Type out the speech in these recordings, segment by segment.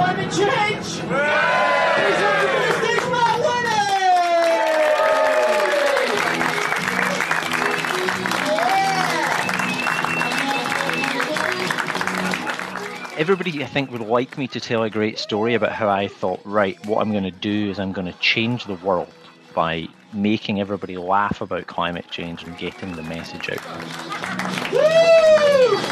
climate change! He's optimistic, Matt Winning! Everybody, I think, would like me to tell a great story about how I thought, right, what I'm going to do is I'm going to change the world by making everybody laugh about climate change and getting the message out. Woo!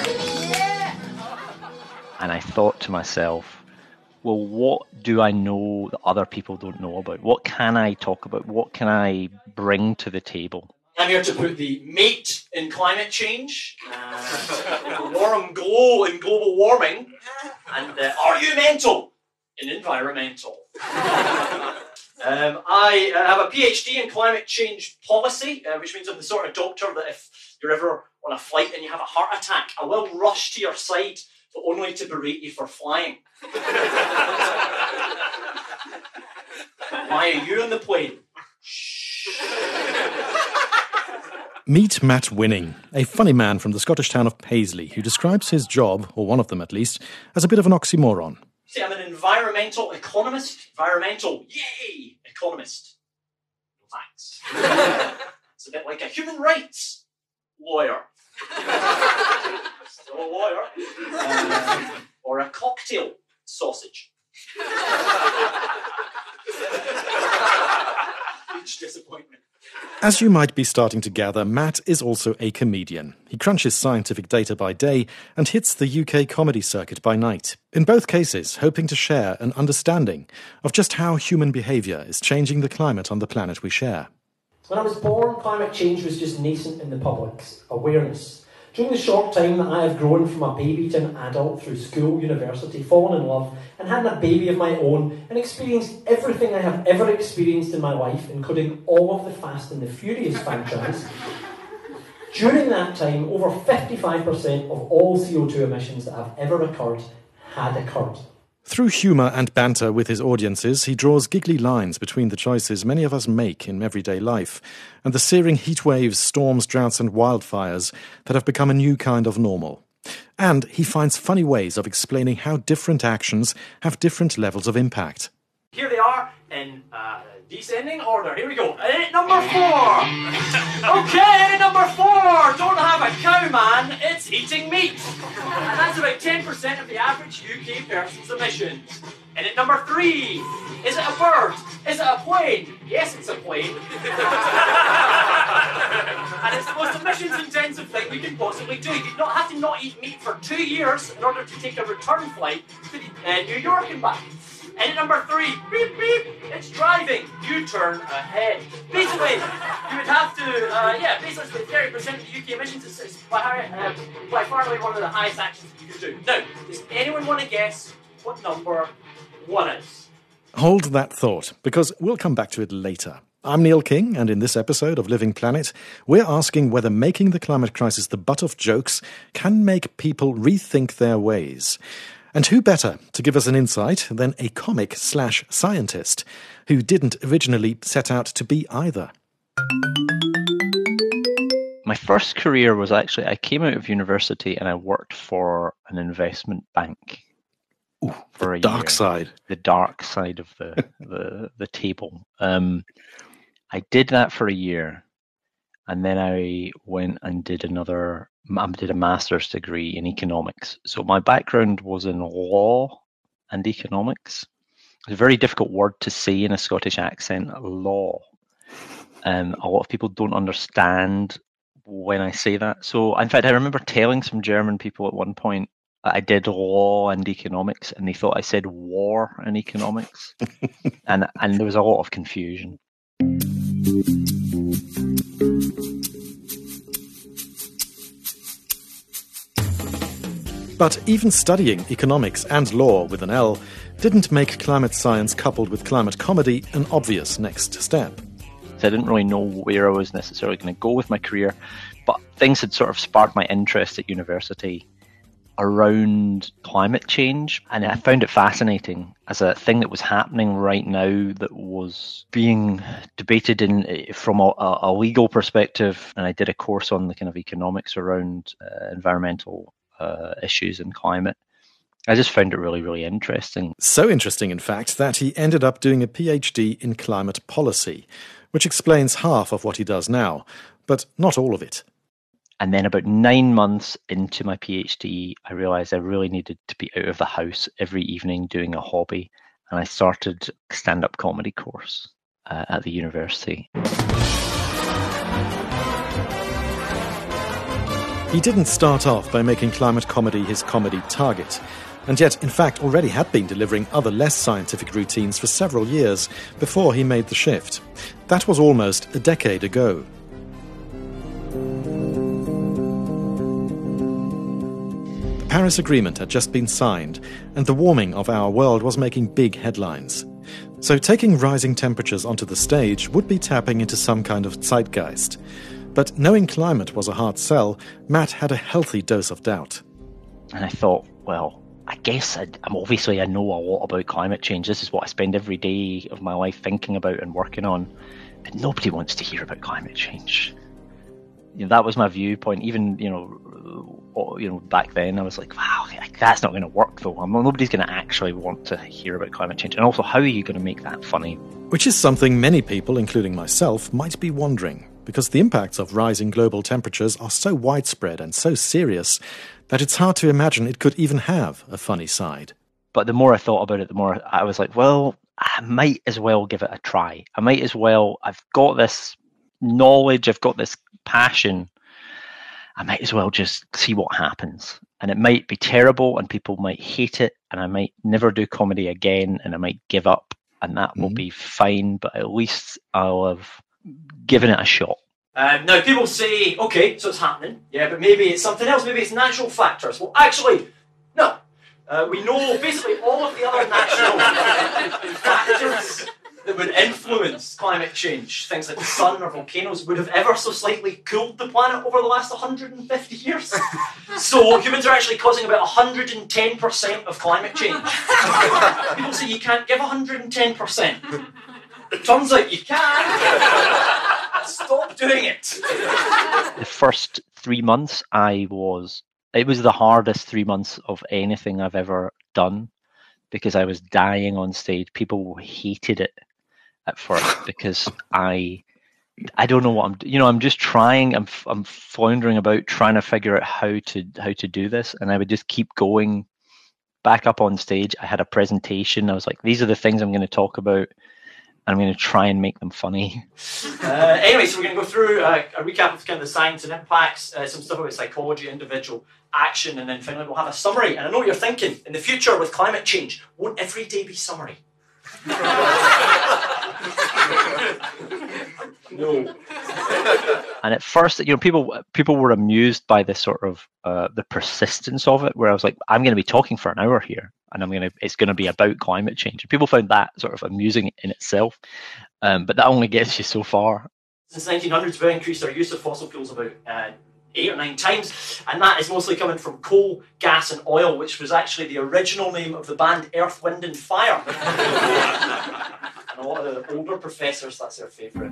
And I thought to myself, well, what do I know that other people don't know about? What can I talk about? What can I bring to the table? I'm here to put the mate in climate change, the warm glow in global warming, and are you mental in environmental? I have a PhD in climate change policy, which means I'm the sort of doctor that if you're ever on a flight and you have a heart attack, I will rush to your side, but only to berate you for flying. Why are you on the plane? Shh. Meet Matt Winning, a funny man from the Scottish town of Paisley, who describes his job, or one of them at least, as a bit of an oxymoron. See, I'm an environmental economist. Environmental, yay, economist. No thanks. It's a bit like a human rights lawyer. Still a lawyer. Or a cocktail sausage. Huge disappointment. As you might be starting to gather, Matt is also a comedian. He crunches scientific data by day and hits the UK comedy circuit by night. In both cases, hoping to share an understanding of just how human behaviour is changing the climate on the planet we share. When I was born, climate change was just nascent in the public's awareness. During the short time that I have grown from a baby to an adult through school, university, fallen in love, and had a baby of my own, and experienced everything I have ever experienced in my life, including all of the Fast and the Furious franchise, during that time, over 55% of all CO2 emissions that have ever occurred had occurred. Through humour and banter with his audiences, he draws giggly lines between the choices many of us make in everyday life and the searing heat waves, storms, droughts and wildfires that have become a new kind of normal. And he finds funny ways of explaining how different actions have different levels of impact. Here they are in descending order. Here we go. Edit number 4. Okay, edit number 4. Don't have a cow, man. It's eating meat. And that's about 10% of the average UK person's emissions. Edit number 3. Is it a bird? Is it a plane? Yes, it's a plane. And it's the most emissions-intensive thing we can possibly do. You don't have to not eat meat for 2 years in order to take a return flight to New York and back. Edit number 3, beep beep, it's driving, you turn ahead. Basically, you would have to, basically 30% of the UK emissions is by far away one of the highest actions you can do. Now, does anyone want to guess what number 1 is? Hold that thought, because we'll come back to it later. I'm Neil King, and in this episode of Living Planet, we're asking whether making the climate crisis the butt of jokes can make people rethink their ways. And who better to give us an insight than a comic/scientist who didn't originally set out to be either? My first career was actually, I came out of university and I worked for an investment bank. Ooh, for the a dark year. side. The dark side of the table. I did that for a year. And then I went and did a master's degree in economics. So my background was in law and economics. It's a very difficult word to say in a Scottish accent, law. A lot of people don't understand when I say that. So, in fact, I remember telling some German people at one point that I did law and economics, and they thought I said war and economics. and there was a lot of confusion. But even studying economics and law with an L didn't make climate science coupled with climate comedy an obvious next step. So I didn't really know where I was necessarily going to go with my career, but things had sort of sparked my interest at university around climate change, and I found it fascinating as a thing that was happening right now that was being debated from a legal perspective. And I did a course on the kind of economics around environmental issues and climate, I just found it really, really interesting. So interesting, in fact, that he ended up doing a PhD in climate policy, which explains half of what he does now, but not all of it. And then about 9 months into my PhD, I realised I really needed to be out of the house every evening doing a hobby. And I started a stand-up comedy course at the university. He didn't start off by making climate comedy his comedy target, and yet, in fact, already had been delivering other less scientific routines for several years before he made the shift. That was almost a decade ago. The Paris Agreement had just been signed, and the warming of our world was making big headlines. So taking rising temperatures onto the stage would be tapping into some kind of zeitgeist. But knowing climate was a hard sell, Matt had a healthy dose of doubt. And I thought, well, I guess I know a lot about climate change. This is what I spend every day of my life thinking about and working on. But nobody wants to hear about climate change. That was my viewpoint. Even back then, I was like, wow, that's not going to work though. Nobody's going to actually want to hear about climate change. And also, how are you going to make that funny? Which is something many people, including myself, might be wondering, because the impacts of rising global temperatures are so widespread and so serious that it's hard to imagine it could even have a funny side. But the more I thought about it, the more I was like, well, I might as well give it a try. I've got this knowledge, I've got this passion. I might as well just see what happens. And it might be terrible and people might hate it, and I might never do comedy again, and I might give up, and that will be fine, but at least I'll have given it a shot. Now, people say, okay, so it's happening, yeah, but maybe it's something else, maybe it's natural factors. Well, actually, no. We know basically all of the other natural factors that would influence climate change. Things like the sun or volcanoes would have ever so slightly cooled the planet over the last 150 years. So humans are actually causing about 110% of climate change. People say you can't give 110%. It turns out you can. Stop doing it. The first 3 months, it was the hardest 3 months of anything I've ever done, because I was dying on stage. People hated it at first because I don't know what I'm just trying. I'm floundering about trying to figure out how to do this, and I would just keep going back up on stage. I had a presentation. I was like, these are the things I'm going to talk about, and I'm going to try and make them funny. Anyway, so we're going to go through a recap of kind of the science and impacts, some stuff about psychology, individual action, and then finally we'll have a summary. And I know what you're thinking, in the future with climate change, won't every day be summary? No. And at first, people were amused by this sort of the persistence of it, where I was like, I'm going to be talking for an hour here, and it's going to be about climate change. And people found that sort of amusing in itself, but that only gets you so far. Since 1900s, we've increased our use of fossil fuels about 8 or 9 times, and that is mostly coming from coal, gas and oil, which was actually the original name of the band Earth, Wind and Fire. And a lot of the older professors, that's their favourite.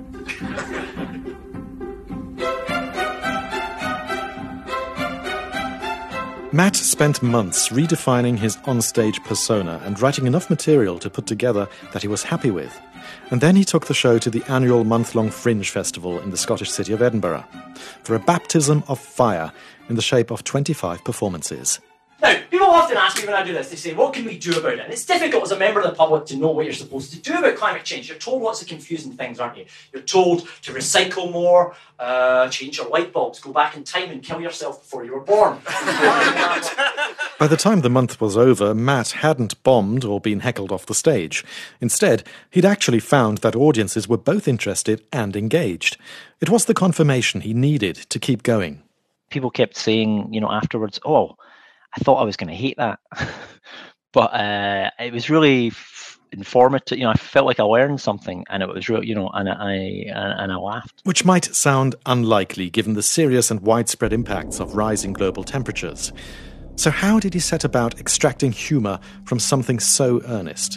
Matt spent months redefining his onstage persona and writing enough material to put together that he was happy with. And then he took the show to the annual month-long Fringe Festival in the Scottish city of Edinburgh for a baptism of fire in the shape of 25 performances. Now, people often ask me when I do this, they say, what can we do about it? And it's difficult as a member of the public to know what you're supposed to do about climate change. You're told lots of confusing things, aren't you? You're told to recycle more, change your light bulbs, go back in time and kill yourself before you were born. By the time the month was over, Matt hadn't bombed or been heckled off the stage. Instead, he'd actually found that audiences were both interested and engaged. It was the confirmation he needed to keep going. People kept saying, afterwards, oh, I thought I was going to hate that. But it was really informative. I felt like I learned something, and it was real, and I laughed. Which might sound unlikely given the serious and widespread impacts of rising global temperatures. So how did he set about extracting humour from something so earnest?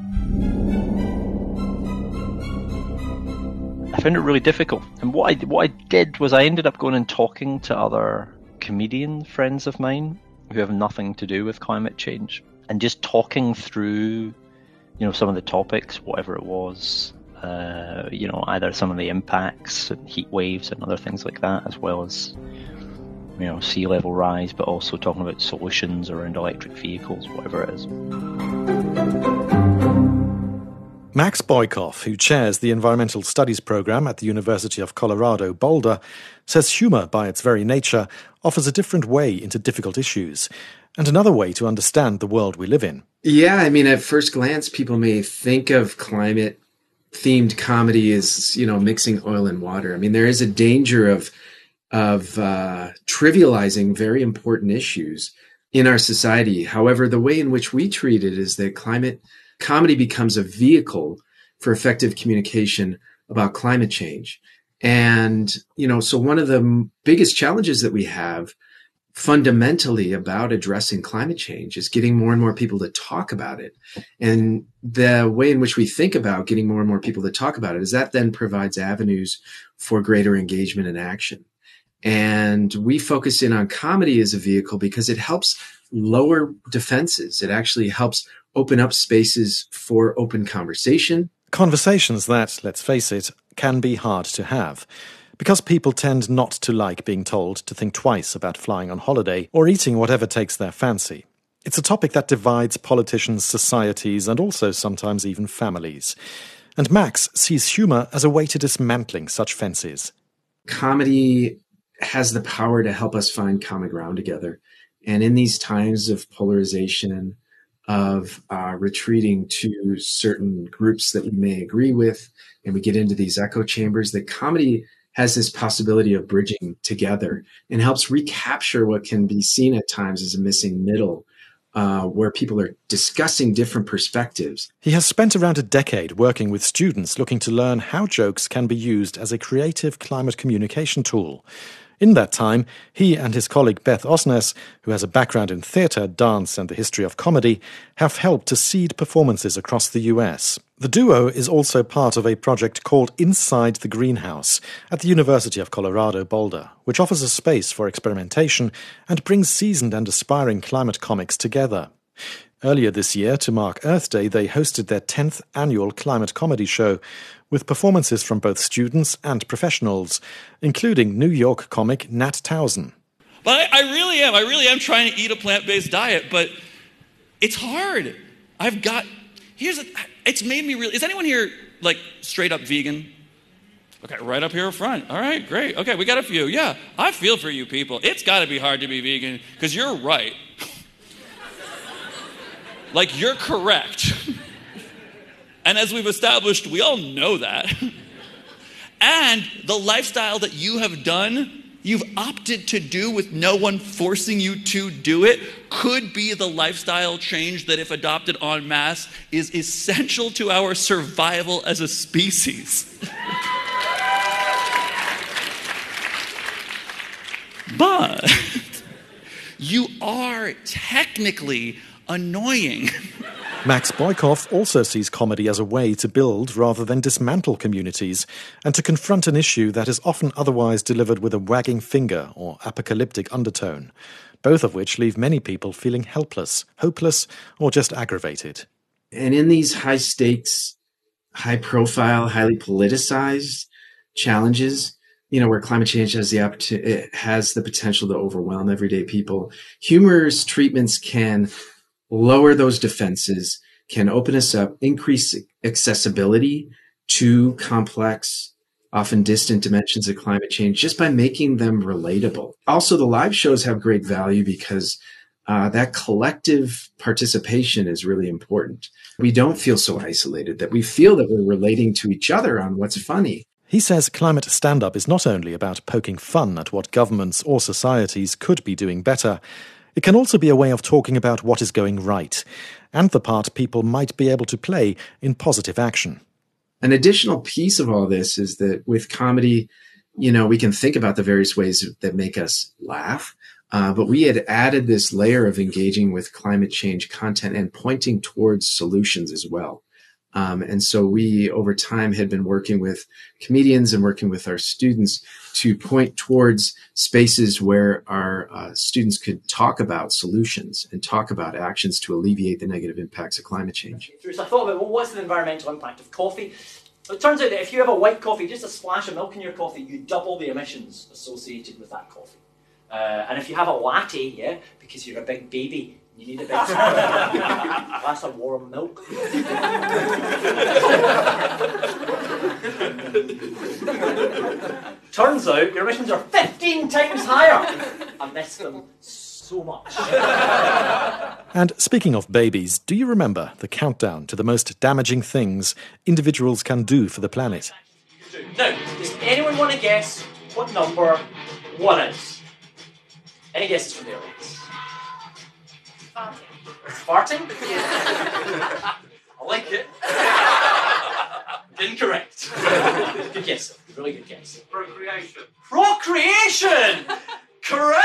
I found it really difficult. And what I did was I ended up going and talking to other comedian friends of mine who have nothing to do with climate change, and just talking through, some of the topics, whatever it was, either some of the impacts and heat waves and other things like that, as well as, sea level rise, but also talking about solutions around electric vehicles, whatever it is. Max Boykoff, who chairs the Environmental Studies program at the University of Colorado, Boulder, says humour, by its very nature, offers a different way into difficult issues, and another way to understand the world we live in. Yeah, at first glance, people may think of climate-themed comedy as, mixing oil and water. there is a danger of trivializing very important issues in our society. However, the way in which we treat it is that climate comedy becomes a vehicle for effective communication about climate change. And, so one of the biggest challenges that we have fundamentally about addressing climate change is getting more and more people to talk about it. And the way in which we think about getting more and more people to talk about it is that then provides avenues for greater engagement and action. And we focus in on comedy as a vehicle because it helps lower defenses. It actually helps open up spaces for open conversation. Conversations that, let's face it, can be hard to have, because people tend not to like being told to think twice about flying on holiday or eating whatever takes their fancy. It's a topic that divides politicians, societies, and also sometimes even families. And Max sees humour as a way to dismantling such fences. Comedy has the power to help us find common ground together. And in these times of polarization, of retreating to certain groups that we may agree with, and we get into these echo chambers, that comedy has this possibility of bridging together and helps recapture what can be seen at times as a missing middle, where people are discussing different perspectives. He has spent around a decade working with students looking to learn how jokes can be used as a creative climate communication tool. In that time, he and his colleague Beth Osnes, who has a background in theatre, dance and the history of comedy, have helped to seed performances across the US. The duo is also part of a project called Inside the Greenhouse at the University of Colorado, Boulder, which offers a space for experimentation and brings seasoned and aspiring climate comics together. Earlier this year, to mark Earth Day, they hosted their 10th annual climate comedy show, with performances from both students and professionals, including New York comic Nat Towson. But I really am trying to eat a plant-based diet, but it's hard. It's made me really, is anyone here straight up vegan? Okay, right up here front. All right, great. Okay, we got a few. Yeah, I feel for you people. It's got to be hard to be vegan, because you're right. You're correct. And as we've established, we all know that. And the lifestyle that you have done, you've opted to do with no one forcing you to do it, could be the lifestyle change that, if adopted en masse, is essential to our survival as a species. But you are technically annoying. Max Boykoff also sees comedy as a way to build rather than dismantle communities, and to confront an issue that is often otherwise delivered with a wagging finger or apocalyptic undertone, both of which leave many people feeling helpless, hopeless, or just aggravated. And in these high-stakes, high-profile, highly politicized challenges, where climate change has the potential to overwhelm everyday people, humorous treatments can lower those defenses, can open us up, increase accessibility to complex, often distant dimensions of climate change just by making them relatable. Also, the live shows have great value because that collective participation is really important. We don't feel so isolated, that we feel that we're relating to each other on what's funny. He says climate stand-up is not only about poking fun at what governments or societies could be doing better. It can also be a way of talking about what is going right, and the part people might be able to play in positive action. An additional piece of all this is that with comedy, we can think about the various ways that make us laugh, but we had added this layer of engaging with climate change content and pointing towards solutions as well. And so we, over time, had been working with comedians and working with our students to point towards spaces where our students could talk about solutions and talk about actions to alleviate the negative impacts of climate change. So I thought about, well, what's the environmental impact of coffee? It turns out that if you have a white coffee, just a splash of milk in your coffee, you double the emissions associated with that coffee. And if you have a latte, yeah, because you're a big baby, you need a big glass of warm milk. Turns out your emissions are 15 times higher. I miss them so much. And speaking of babies, do you remember the countdown to the most damaging things individuals can do for the planet? Now, does anyone want to guess what number 1 is? Any guesses from the audience? Farting? I like it. Incorrect. Good guess. Really good guess. Procreation. Procreation! Correct!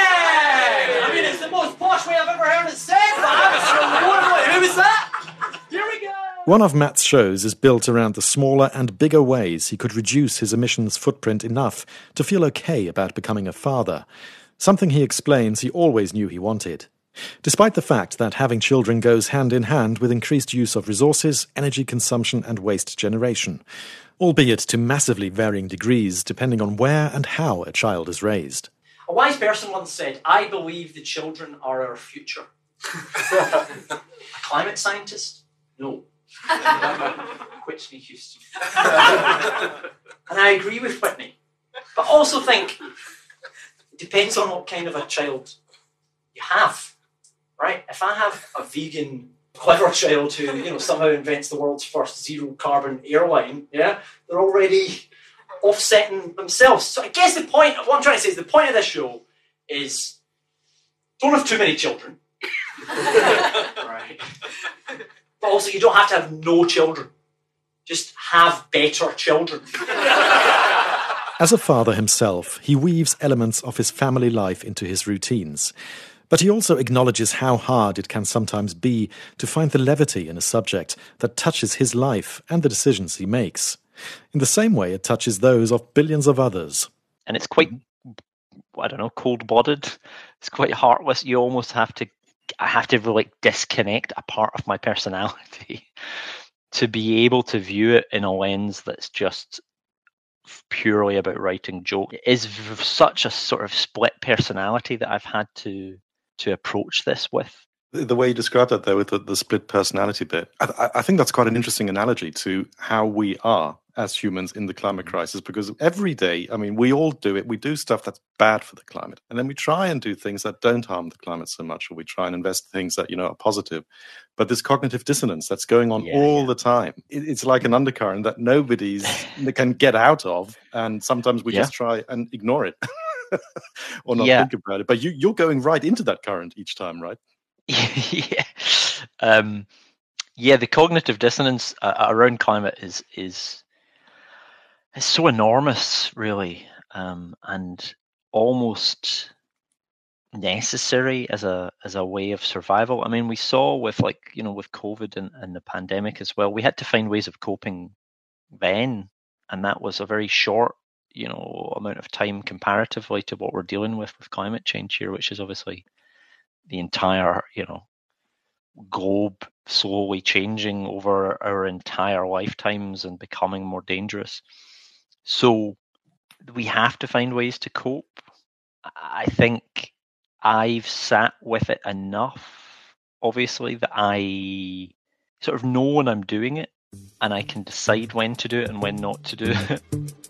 I mean, it's the most posh way I've ever heard it said, but absolutely. Who was that? Here we go. One of Matt's shows is built around the smaller and bigger ways he could reduce his emissions footprint enough to feel okay about becoming a father, something he explains he always knew he wanted. Despite the fact that having children goes hand in hand with increased use of resources, energy consumption and waste generation, albeit to massively varying degrees depending on where and how a child is raised. A wise person once said, "I believe the children are our future." A climate scientist? No. Whitney Houston. And I agree with Whitney, but also think it depends on what kind of a child you have. Right? If I have a vegan, clever child who, somehow invents the world's first zero-carbon airline, yeah, they're already offsetting themselves. So I guess what I'm trying to say is the point of this show is don't have too many children. Right? But also you don't have to have no children. Just have better children. As a father himself, he weaves elements of his family life into his routines. But he also acknowledges how hard it can sometimes be to find the levity in a subject that touches his life and the decisions he makes. In the same way it touches those of billions of others. And it's quite, cold-blooded. It's quite heartless. You almost have to disconnect a part of my personality to be able to view it in a lens that's just purely about writing jokes. It is such a sort of split personality that I've had to approach this with. The way you described that, though, with the split personality bit, I think that's quite an interesting analogy to how we are as humans in the climate crisis, because every day, we all do it. We do stuff that's bad for the climate, and then we try and do things that don't harm the climate so much, or we try and invest things that, are positive. But this cognitive dissonance that's going on all the time, it's like an undercurrent that nobody can get out of, and sometimes we just try and ignore it. Or not think about it. But you're going right into that current each time, right? The cognitive dissonance around climate is so enormous, really, and almost necessary as a way of survival. We saw with with COVID and the pandemic as well. We had to find ways of coping then, and that was a very short amount of time comparatively to what we're dealing with climate change here, which is obviously the entire globe slowly changing over our entire lifetimes and becoming more dangerous. So we have to find ways to cope. I think I've sat with it enough, obviously, that I sort of know when I'm doing it and I can decide when to do it and when not to do it.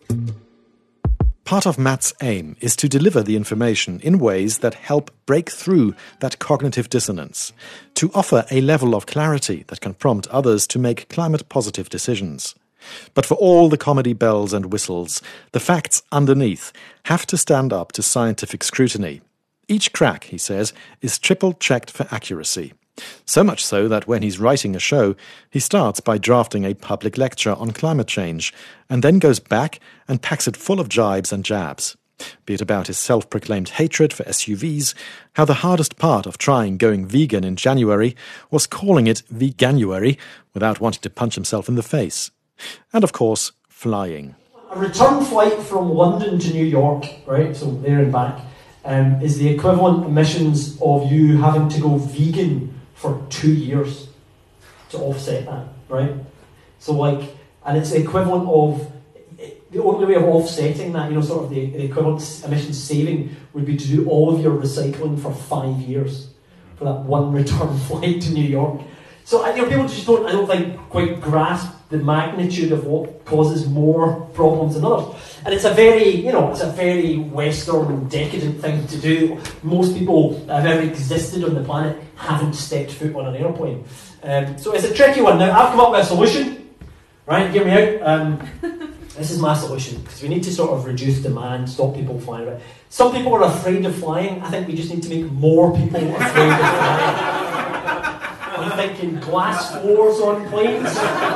Part of Matt's aim is to deliver the information in ways that help break through that cognitive dissonance, to offer a level of clarity that can prompt others to make climate-positive decisions. But for all the comedy bells and whistles, the facts underneath have to stand up to scientific scrutiny. Each crack, he says, is triple-checked for accuracy. So much so that when he's writing a show, he starts by drafting a public lecture on climate change, and then goes back and packs it full of jibes and jabs. be it about his self-proclaimed hatred for SUVs, how the hardest part of trying going vegan in January was calling it Veganuary without wanting to punch himself in the face. And of course, flying. A return flight from London to New York, right, so there and back, is the equivalent emissions of you having to go vegan for 2 years to offset that, right? So and it's the equivalent of, the only way of offsetting that, sort of the equivalent emissions saving would be to do all of your recycling for 5 years for that one return flight to New York. So people just don't, I don't think, quite grasp the magnitude of what causes more problems than others. And it's a very, Western, decadent thing to do. Most people that have ever existed on the planet haven't stepped foot on an airplane. So it's a tricky one. Now, I've come up with a solution. Right, hear me out. This is my solution, because we need to sort of reduce demand, stop people flying around. Some people are afraid of flying. I think we just need to make more people afraid of flying. I'm thinking glass floors on planes.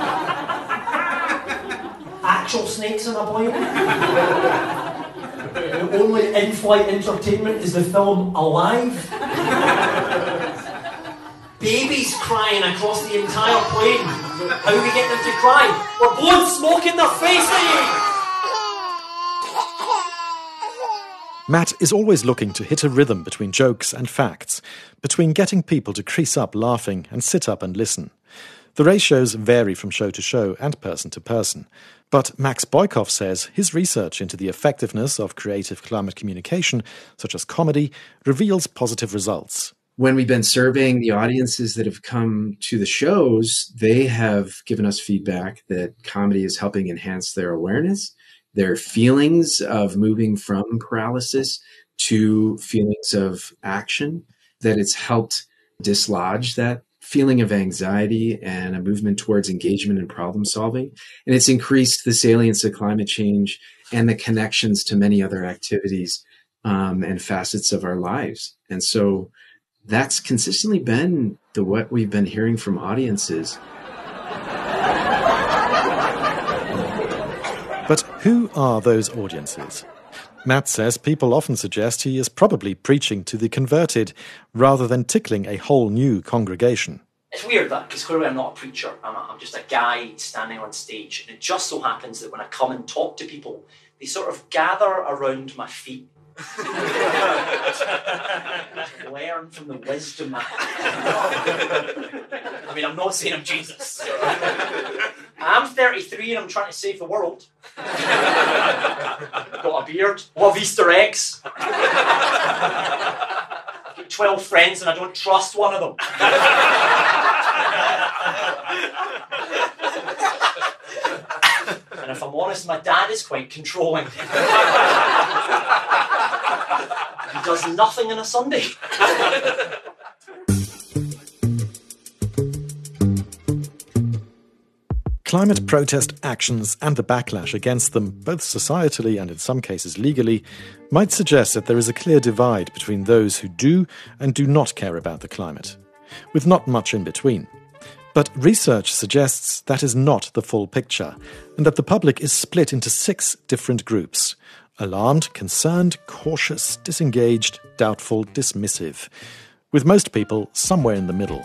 Actual snakes in a plane. The only in-flight entertainment is the film Alive. Babies crying across the entire plane. How do we get them to cry? We're blowing smoke in their face at you! Matt is always looking to hit a rhythm between jokes and facts, between getting people to crease up laughing and sit up and listen. The ratios vary from show to show and person to person, but Max Boykoff says his research into the effectiveness of creative climate communication, such as comedy, reveals positive results. When we've been surveying the audiences that have come to the shows, they have given us feedback that comedy is helping enhance their awareness, their feelings of moving from paralysis to feelings of action, that it's helped dislodge that feeling of anxiety and a movement towards engagement and problem solving. And it's increased the salience of climate change and the connections to many other activities and facets of our lives. And so that's consistently been what we've been hearing from audiences. But who are those audiences? Matt says people often suggest he is probably preaching to the converted rather than tickling a whole new congregation. It's weird that, because clearly I'm not a preacher. I'm just a guy standing on stage. And it just so happens that when I come and talk to people, they sort of gather around my feet. Learn from the wisdom. I mean, I'm not saying I'm Jesus. I'm 33 and I'm trying to save the world. I've got a beard, love Easter eggs. I've got 12 friends and I don't trust one of them. And if I'm honest, my dad is quite controlling. He does nothing on a Sunday. Climate protest actions and the backlash against them, both societally and in some cases legally, might suggest that there is a clear divide between those who do and do not care about the climate, with not much in between. But research suggests that is not the full picture, and that the public is split into 6 different groups: alarmed, concerned, cautious, disengaged, doubtful, dismissive, with most people somewhere in the middle.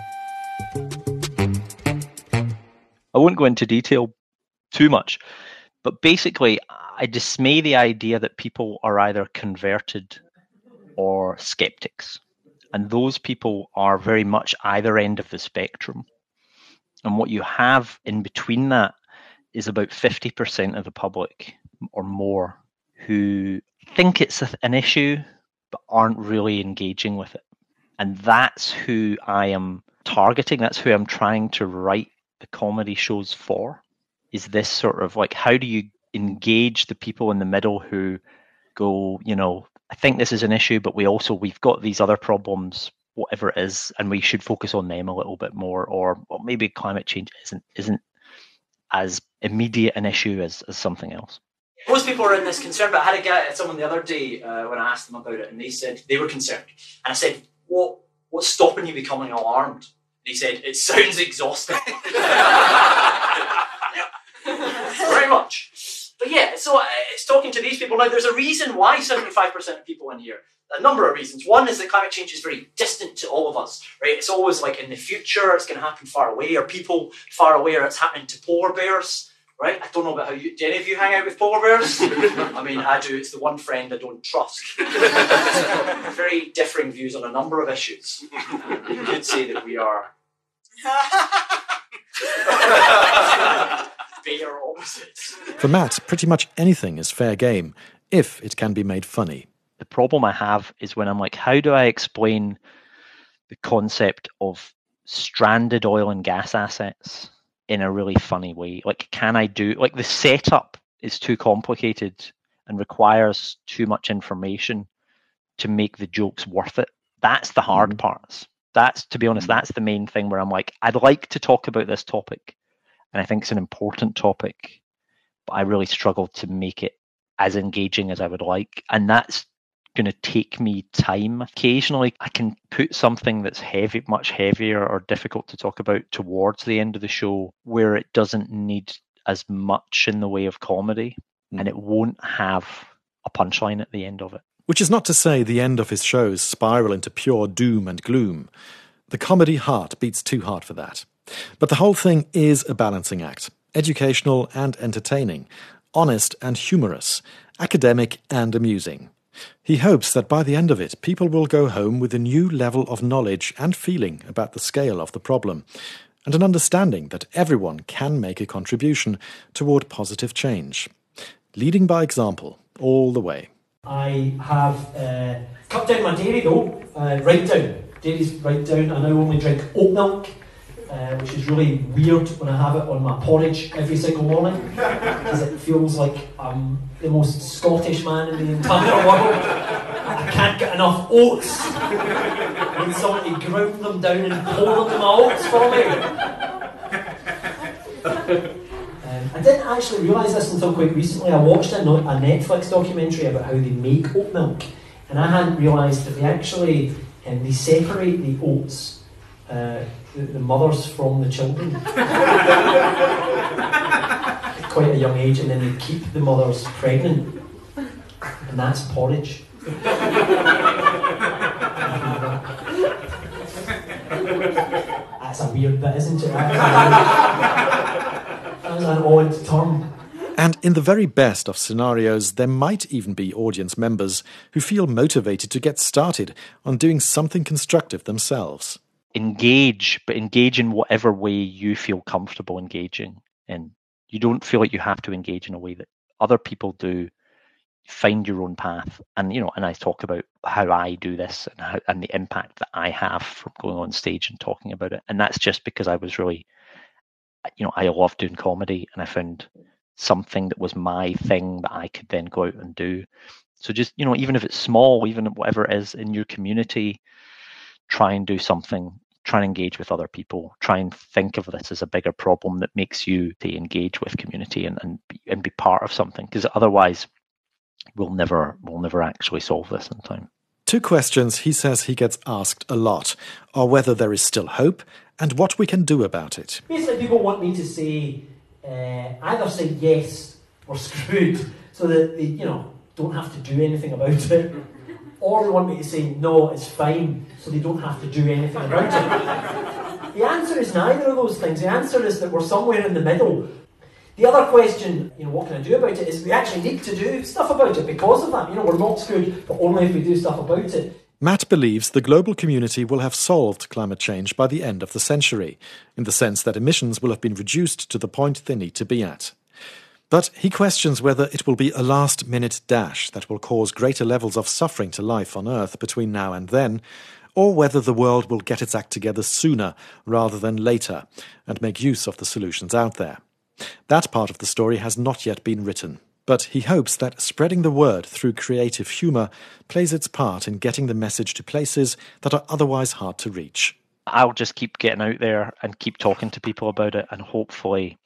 I won't go into detail too much, but basically I dismay the idea that people are either converted or skeptics. And those people are very much either end of the spectrum. And what you have in between that is about 50% of the public or more who think it's an issue but aren't really engaging with it. And that's who I am targeting. That's who I'm trying to write the comedy shows for, is this sort of like, how do you engage the people in the middle who go, I think this is an issue, but we've got these other problems, whatever it is, and we should focus on them a little bit more, or maybe climate change isn't as immediate an issue as something else. Most people are in this concern, but I had someone the other day when I asked them about it, and they said they were concerned. And I said, what's stopping you becoming alarmed? And he said, it sounds exhausting. Very much. But yeah, so it's talking to these people. Now, there's a reason why 75% of people in here. A number of reasons. One is that climate change is very distant to all of us, right? It's always like in the future, it's going to happen far away, or people far away, or it's happening to polar bears, right? I don't know about how do any of you hang out with polar bears? I mean, I do. It's the one friend I don't trust. Very differing views on a number of issues. You could say that we are bear opposites. For Matt, pretty much anything is fair game, if it can be made funny. The problem I have is when I'm like, how do I explain the concept of stranded oil and gas assets in a really funny way? Like, can I do, like, the setup is too complicated and requires too much information to make the jokes worth it. That's the hard parts. That's, to be honest, that's the main thing where I'm like, I'd like to talk about this topic, and I think it's an important topic, but I really struggle to make it as engaging as I would like. And that's going to take me time. Occasionally I can put something that's heavy, much heavier or difficult to talk about towards the end of the show where it doesn't need as much in the way of comedy, and it won't have a punchline at the end of it. Which is not to say the end of his shows spiral into pure doom and gloom. The comedy heart beats too hard for that. But the whole thing is a balancing act, educational and entertaining, honest and humorous, academic and amusing. He hopes that by the end of it, people will go home with a new level of knowledge and feeling about the scale of the problem, and an understanding that everyone can make a contribution toward positive change. Leading by example, all the way. I have cut down my dairy though, right down. Dairy's right down. I now only drink oat milk, which is really weird when I have it on my porridge every single morning, because it feels like I'm the most Scottish man in the entire world. I can't get enough oats. I need someone to ground them down and pour them in my oats for me. I didn't actually realise this until quite recently. I watched a Netflix documentary about how they make oat milk, and I hadn't realised that they actually they separate the oats, the mothers from the children, at quite a young age, and then they keep the mothers pregnant, and that's porridge. That's a weird bit, isn't it? That's an odd term. And in the very best of scenarios, there might even be audience members who feel motivated to get started on doing something constructive themselves. Engage, but engage in whatever way you feel comfortable engaging in. You don't feel like you have to engage in a way that other people do. Find your own path. And, you know, and I talk about how I do this and the impact that I have from going on stage and talking about it. And that's just because I was really, you know, I love doing comedy, and I found something that was my thing that I could then go out and do. So just, you know, even if it's small, even whatever it is in your community, try and do something, try and engage with other people, try and think of this as a bigger problem that makes you to engage with community and be part of something, because otherwise we'll never actually solve this in time. Two questions he says he gets asked a lot are whether there is still hope and what we can do about it. Basically, people want me to say, either say yes, we're screwed, so that they, you know, don't have to do anything about it, or they want me to say no, it's fine, so they don't have to do anything about it. The answer is neither of those things. The answer is that we're somewhere in the middle. The other question, you know, what can I do about it, is we actually need to do stuff about it because of that. You know, we're not screwed, but only if we do stuff about it. Matt believes the global community will have solved climate change by the end of the century, in the sense that emissions will have been reduced to the point they need to be at. But he questions whether it will be a last-minute dash that will cause greater levels of suffering to life on Earth between now and then, or whether the world will get its act together sooner rather than later and make use of the solutions out there. That part of the story has not yet been written, but he hopes that spreading the word through creative humour plays its part in getting the message to places that are otherwise hard to reach. I'll just keep getting out there and keep talking to people about it, and hopefully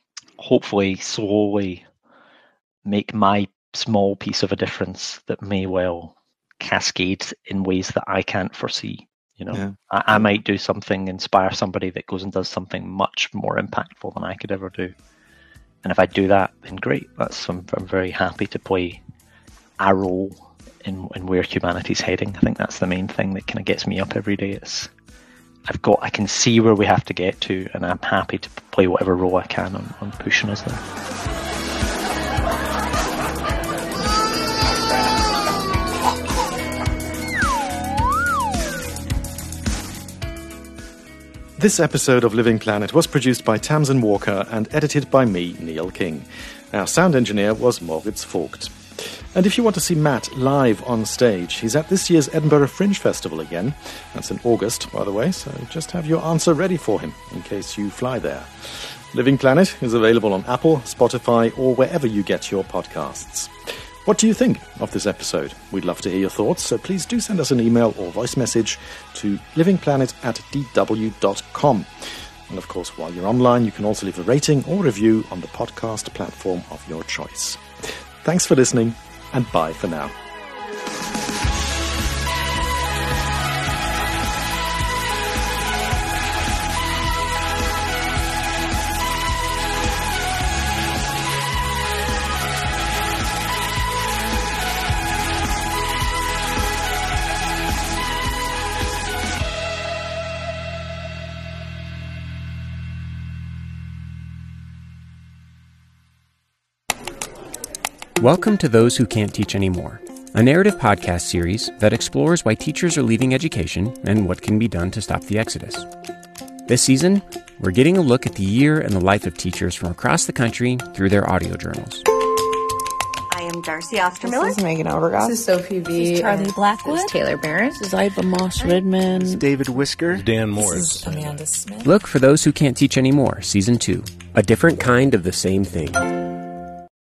slowly make my small piece of a difference that may well cascade in ways that I can't foresee. You know, yeah. I might do something, inspire somebody that goes and does something much more impactful than I could ever do. if I do that, then great. I'm very happy to play a role in where humanity's heading. I think that's the main thing that kind of gets me up every day. I can see where we have to get to, and I'm happy to play whatever role I can on pushing us there. This episode of Living Planet was produced by Tamsin Walker and edited by me, Neil King. Our sound engineer was Moritz Vogt. And if you want to see Matt live on stage, he's at this year's Edinburgh Fringe Festival again. That's in August, by the way, so just have your answer ready for him in case you fly there. Living Planet is available on Apple, Spotify, or wherever you get your podcasts. What do you think of this episode? We'd love to hear your thoughts, so please do send us an email or voice message to livingplanet@dw.com. And of course, while you're online, you can also leave a rating or review on the podcast platform of your choice. Thanks for listening, and bye for now. Welcome to Those Who Can't Teach Anymore, a narrative podcast series that explores why teachers are leaving education and what can be done to stop the exodus. This season, we're getting a look at the year and the life of teachers from across the country through their audio journals. I am Darcy Ostermiller. This is Megan Overgaard. This is Sophie V. This is Charlie Blackwood. This is Taylor Barrett. This is Iva Moss-Redman. This is David Whisker. This is Dan Morris. This is Amanda Smith. Look for Those Who Can't Teach Anymore, Season 2, a different kind of the same thing.